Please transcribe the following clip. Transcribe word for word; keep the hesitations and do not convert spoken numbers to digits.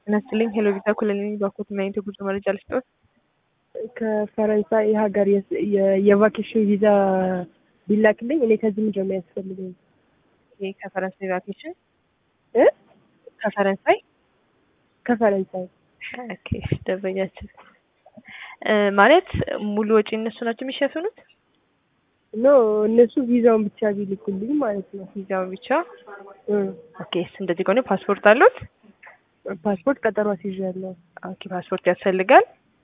ነስልኝ ሄሎ ቪዛ ኩለልኝ ባኮት ማይንቴ ጉዞ መረጃ ልስጥዎት። ከፈረንሳይ ሀገር የቫኬሽን ቪዛ ቢላክልኝ እኔ ከዚህ ምንድን ነው የሚያስፈልገኝ? ይሄ ከፈረንሳይ ቫኬሽን እ ከፈረንሳይ ከፈረንሳይ ኦኬ። ደበኛችን ማለት ሙሉ ወጪ እነሱ ናቸው የሚሸፍኑት? ኖ እነሱ ቪዛውን ብቻ ቢልኩልኝ ማለት ነው። ቪዛውን ብቻ እ ኦኬ። እንደዚህ ከሆነ ፓስፖርት አሉት? ፓስፖርት ቀጠሮ አስይዣለሁ። ኦኬ ፓስፖርት ያስፈልጋል።